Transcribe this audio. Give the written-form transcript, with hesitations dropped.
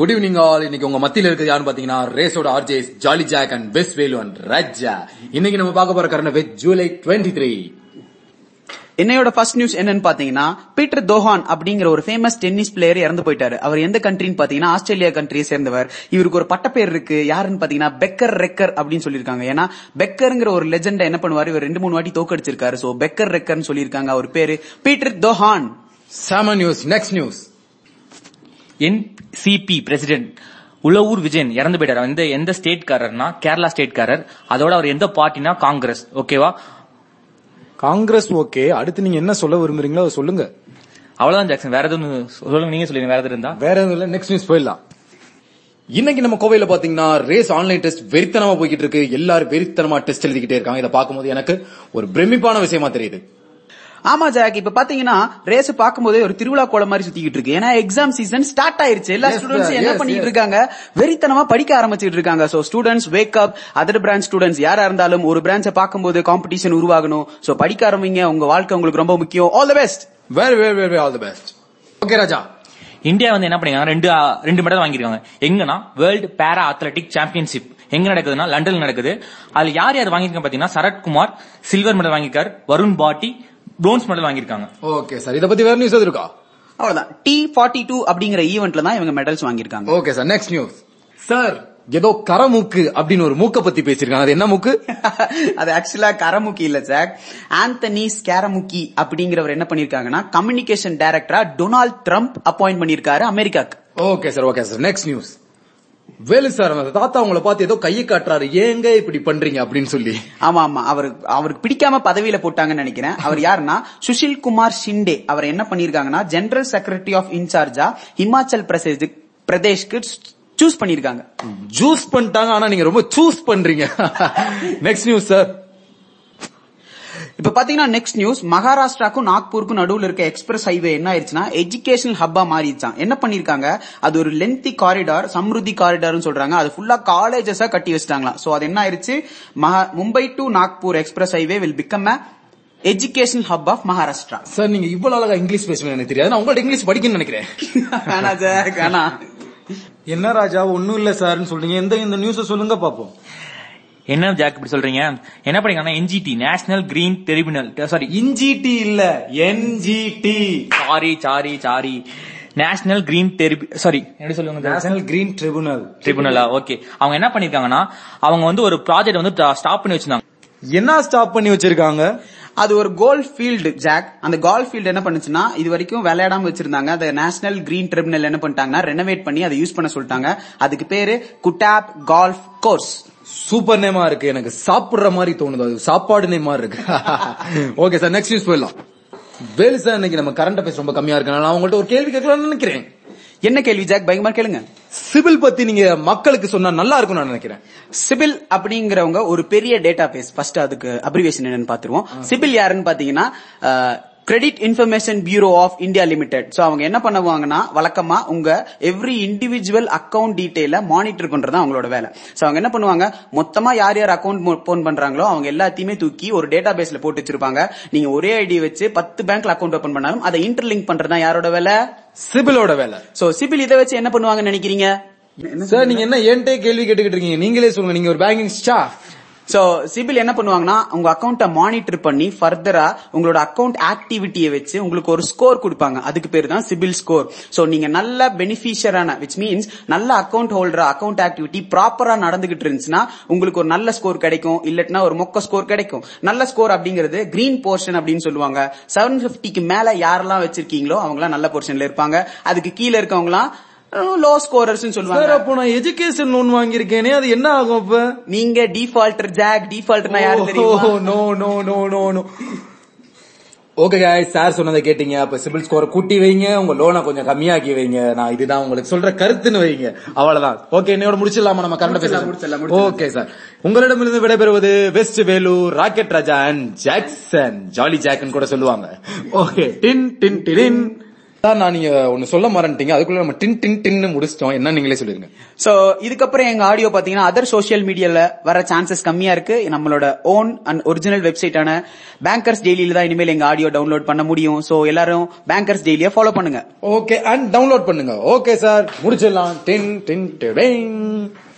Good evening all. இன்னைக்கு உங்க மத்தியில இருக்கிறது யாருன்னு பாத்தீங்கன்னா ரேஸோட RJs jolly Jack and West Velu and Raja. இன்னைக்கு நம்ம பார்க்க போற கரண்ட் அஃபேர்ஸ் ஜூலை 23. என்னையோட ஃபர்ஸ்ட் நியூஸ் என்னன்னு பாத்தீங்கன்னா, பீட்டர் தோஹான் அப்படிங்கிற ஒரு ஃபேமஸ் டென்னிஸ் பிளேயர் இறந்து போயிட்டாரு. அவர் எந்த கண்ட்ரின்னு பாத்தீங்கன்னா ஆஸ்திரேலியா கண்ட்ரியை சேர்ந்தவர். இவருக்கு ஒரு பட்டப்பேர் இருக்கு, யாருன்னு பாத்தீங்கன்னா பெக்கர் ரெக்கர் அப்படின்னு சொல்லிருக்காங்க. ஏன்னா பெக்கர்ங்கிற ஒரு லெஜெண்ட் என்ன பண்ணுவாரு, இவர் 2-3 வாட்டி தோக்கடிச்சிருக்காரு. சோ பெக்கர் ரெக்கர்னு சொல்லிருக்காங்க. அவர் பேரு பீட்டர் தோஹான். சாம news. Next news. NCP president Ulavoor Vijayan இறந்து போயிட்டார். எந்த ஸ்டேட்காரர்னா கேரளா ஸ்டேட்காரர். அதோட அவர் எந்த பார்ட்டினா காங்கிரஸ். ஓகேவா? காங்கிரஸ். ஓகே, அடுத்து நீங்க என்ன சொல்ல விரும்புறீங்களோ சொல்லுங்க. அவ்வளவுதான் ஜாக்சன். வேற எதுவும் சொல்லுங்க, நீங்க சொல்லுங்க. வேற எதுவும் இருந்தா? வேற எதுவும் இல்ல. நெக்ஸ்ட் நியூஸ் போயிடலாம். இன்னைக்கு நம்ம கோவையில பாத்தீங்கன்னா ரேஸ் ஆன்லைன் டெஸ்ட் வெறித்தனமா போய்கிட்டு இருக்கு. எல்லாரும் வெறித்தனமா டெஸ்ட் எழுதிக்கிட்டே இருக்காங்க. இதை பார்க்கும்போது எனக்கு ஒரு பிரமிப்பான விஷயமா தெரியுது. ஆமா ஜாக், இப்ப பாத்தீங்கன்னா ரேஸ் பாக்கும்போதே ஒரு திருவிழா கோலம் மாதிரி சுத்திக்கிட்டு இருக்கு. ஏன்னா எக்ஸாம் சீசன் ஸ்டார்ட் ஆயிருச்சு. எல்லா ஸ்டூடெண்ட்ஸ் என்ன பண்ணிட்டு இருக்காங்க, வெறித்தனமா படிக்க ஆரம்பிச்சிட்டு இருக்காங்க. So students wake up. Other branch students யாரா இருந்தாலும் ஒரு பிரான்ச்சை பாக்கும்போது காம்படிஷன் உருவாகணும். சோ படிக்க ஆரம்பிங்க, உங்க வாழ்க்கை உங்களுக்கு ரொம்ப முக்கியம். All the best. Very all the best. Okay Raja. India என்ன பண்ணிருக்காங்க, ரெண்டு மெடல் வாங்கிருக்காங்க. எங்கன்னா வேர்ல்டு பாரா அத்லெட்டிக் சாம்பியன்ஷிப் எங்க நடக்குதுன்னா லண்டன்ல நடக்குது. அதுல யார் யார் வாங்கிருக்காங்க பாத்தீங்கன்னா சரத்குமார் சில்வர் மெடல் வாங்கிருக்காரு, வருண் பாட்டி பிரான்ஸ் மெடல் வாங்கிருக்காங்க. ஓகே சார், இத பத்தி வேற நியூஸ் இருக்கா? அவ்வளவுதான். T42 அப்படிங்கிற ஈவென்ட்ல தான் இவங்க மெடல்ஸ் வாங்கிருக்காங்க. Okay sir. Next news. Sir, ஏதோ கரமூக்கு அப்படின்னு ஒரு மூக்க பத்தி பேசிருக்காங்க. அது என்ன மூக்கு? அது ஆக்சுவலா கரமுக்கி இல்ல சார், ஆந்தனி ஸ்கேரமுக்கி அப்படிங்கிறவர் என்ன பண்ணிருக்காங்கன்னா கம்யூனிகேஷன் டைரக்டரா டொனால்ட் ட்ரம்ப் அப்பாயிண்ட் பண்ணிருக்காரு அமெரிக்காக்கு. Okay sir. Next news. Velu sir, அந்த தாத்தா உங்களை பார்த்து ஏதோ கையை காட்டுறாரு, ஏங்க இப்படி பண்றீங்க அப்படின்னு சொல்லி. ஆமா, அவருக்கு பிடிக்காம பதவியில போட்டாங்கன்னு நினைக்கிறேன். அவர் யாருன்னா சுஷில் குமார் ஷிண்டே. அவர் என்ன பண்ணிருக்காங்கன்னா ஜெனரல் செக்ரட்டரி ஆஃப் இன்சார்ஜா ஹிமாச்சல் பிரதேஷ்க்கு சூஸ் பண்ணிருக்காங்க. சூஸ் பண்ணிட்டாங்க, ஆனா நீங்க ரொம்ப சூஸ் பண்றீங்க. Next news sir. இப்ப பாத்தீங்கன்னா நெக்ஸ்ட் நியூஸ், மகாராஷ்டிராக்கும் நாக்பூருக்கும் நடுவுல இருக்க எக்ஸ்பிரஸ் ஹைவே என்ன ஆயிடுச்சுன்னா எஜுகேஷனல் ஹப்பா மாறிடுச்சான். என்ன பண்ணிருக்காங்க, அது ஒரு லென்த்தி காரிடார், சம்ருதி காரிடார்னு சொல்றாங்க. அது ஃபுல்லா காலேஜஸா கட்டி வச்சிட்டாங்களா. சோ அது என்ன ஆயிருச்சு, Mumbai to Nagpur express highway will become a educational hub of Maharashtra. Sir, நீங்க இவ்வளவு அழகா இங்கிலீஷ் பேசுவீங்க எனக்கு தெரியாது. நான் உங்கள்ட்ட இங்கிலீஷ் படிக்கணும்னு நினைக்கிறேன். என்ன ராஜா ஒன்னும் இல்ல சார்னு சொல்றீங்க. இந்த நியூஸ் சொல்லுங்க பாப்போம். என்ன ஜாக் இப்படி சொல்றீங்க? என்ன பண்ணீங்கன்னா NGT national green tribunal, sorry NGT இல்ல NGT, sorry national green sorry எப்படி சொல்லுங்க, நேஷனல் கிரீன் ட்ரிபியூனலா? ஓகே. அவங்க என்ன பண்ணிருக்காங்கன்னா அவங்க ஒரு ப்ராஜெக்ட் ஸ்டாப் பண்ணி வச்சிருந்தாங்க. என்ன ஸ்டாப் பண்ணி வச்சிருக்காங்க? அது ஒரு கோல்ஃப் ஃபீல்டு ஜாக். அந்த கோல்ஃப் ஃபீல்டு என்ன பண்ணுச்சுன்னா இது வரைக்கும் விளையாடாம வச்சிருந்தாங்க. அந்த நேஷனல் கிரீன் ட்ரிபியூனல் என்ன பண்ணிட்டாங்கன்னா ரெனோவேட் பண்ணி அதை யூஸ் பண்ண சொல்லிட்டாங்க. அதுக்கு பேரு குட்டாப் கோல்ஃப் கோர்ஸ். சூப்பர் நேமா இருக்கு, எனக்கு சாப்பிடுற மாதிரி தோணுது. அது சாப்பாடு நேமா இருக்கு. ஓகே சார், நெக்ஸ்ட் நியூஸ் போயிடலாம். வேலு சார், இன்னைக்கு நம்ம கரண்ட் அஃபேர்ஸ் ரொம்ப கம்மியா இருக்கு. நான் உங்கள்ட்ட ஒரு கேள்வி கேட்கலாம்னு நினைக்கிறேன். என்ன கேள்வி ஜாக்? பயங்கரமா கேளுங்க. சிபில் பத்தி நீங்க மக்களுக்கு சொன்னா நல்லா இருக்கும் நான் நினைக்கிறேன். சிபில் அப்படிங்கிறவங்க ஒரு பெரிய டேட்டா பேஸ். ஃபர்ஸ்ட் அதுக்கு அப்ரிவேஷன் என்னன்னு பாத்துருவோம். சிபில் யாருன்னு பாத்தீங்கன்னா credit information bureau of India limited. So அவங்க என்ன பண்ணுவாங்கன்னா வழக்கமா உங்க எவ்ரி இண்டிவிஜுவல் அக்கவுண்ட் டீடைல மானிட்டர் பண்றது அவங்களோட வேலை. சோ அவங்க என்ன பண்ணுவாங்க, மொத்தமா யார் யார் அக்கவுண்ட் ஓபன் பண்றாங்களோ அவங்க எல்லாத்தையுமே தூக்கி ஒரு டேட்டா பேஸ்ல போட்டு வச்சிருப்பாங்க. நீங்க ஒரே ஐடி வச்சு 10 பேங்க்ல அக்கவுண்ட் ஓபன் பண்ணாலும் அதை இன்டர்லிங்க் பண்றதா யாரோட வேலை? சிபிலோட வேலை. சோ சிபில் இதை வச்சு என்ன பண்ணுவாங்கன்னு நினைக்கிறீங்க? சார், நீங்க என்ன என்கிட்ட கேள்வி கேட்டுக்கிட்டு இருக்கீங்க? நீங்களே சொல்லுங்க, நீங்க ஒரு பேங்கிங் ஸ்டாஃப். சோ சிபில் என்ன பண்ணுவாங்கன்னா உங்க அக்கௌண்ட மானிட்டர் பண்ணி ஃபர்தரா உங்களோட அக்கௌண்ட் ஆக்டிவிட்டியை வச்சு உங்களுக்கு ஒரு ஸ்கோர் கொடுப்பாங்க. அதுக்கு பேரு தான் சிபில் ஸ்கோர். சோ நீங்க நல்ல பெனிஃபிஷியரான விச் மீன்ஸ் நல்ல அக்கௌண்ட் ஹோல்டரா அக்கௌண்ட் ஆக்டிவிட்டி ப்ராப்பரா நடந்துகிட்டு இருந்துச்சுன்னா உங்களுக்கு ஒரு நல்ல ஸ்கோர் கிடைக்கும். இல்லட்னா ஒரு மொக்க ஸ்கோர் கிடைக்கும். நல்ல ஸ்கோர் அப்படிங்கிறது கிரீன் போர்ஷன் அப்படின்னு சொல்லுவாங்க. 750க்கு மேல யாரெல்லாம் வச்சிருக்கீங்களோ அவங்க நல்ல போர்ஷன்ல இருப்பாங்க. அதுக்கு கீழே இருக்கவங்க லோ ஸ்கோரர்ஸ் சொல்லுவாங்க. அப்போ நான் எஜுகேஷன் லோன் வாங்கியிருக்கேனே, அது என்ன ஆகும்? அப்ப நீங்க டிஃபால்டர் ஜாக். டிஃபால்டர்னா யாரு தெரியுமா? நோ. ஓகே गाइस, சார் சொன்னதை கேட்டீங்க. அப்ப சிபில் ஸ்கோர் கூட்டி வைங்க, உங்க லோனை கொஞ்சம் கம்மியாக்கி வைங்க. நான் இதுதான் உங்களுக்கு சொல்ற கருத்துன்னு வைங்க. அவ்வளவுதான். ஓகே, இன்னையோட முடிச்சிடலாமா நம்ம கரண்ட் அஃபேர்ஸ்? ஓகே சார், உங்களிடமிருந்து விடைபெறுவது West Velu, Rocket Raja and Jackson. Jolly ஜாக்னு கூட சொல்லுவாங்க. ஓகே, டின் டின் டின். சார் நான் நீங்க ஒன்னு சொல்ல மறந்துட்டீங்க, அதுக்குள்ள நம்ம டின் டின் டின்னு முடிச்சிட்டோம். என்ன நீங்களே சொல்லிருங்க. சோ இதுக்கப்புறம் எங்க ஆடியோ பாத்தீங்கன்னா அதர் சோசியல் மீடியால வர சான்சஸ் கம்மியா இருக்கு. நம்மளோட ஓன் அண்ட் ஒரிஜினல் வெப்சைட்டான பேங்கர்ஸ் டெய்லியில தான் இனிமேல் எங்க ஆடியோ டவுன்லோட் பண்ண முடியும். சோ எல்லாரும் பேங்கர்ஸ் டெய்லியை ஃபாலோ பண்ணுங்க. ஓகே, அண்ட் டவுன்லோட் பண்ணுங்க. ஓகே சார், முடிச்சிடலாம். டின் டின் டின்.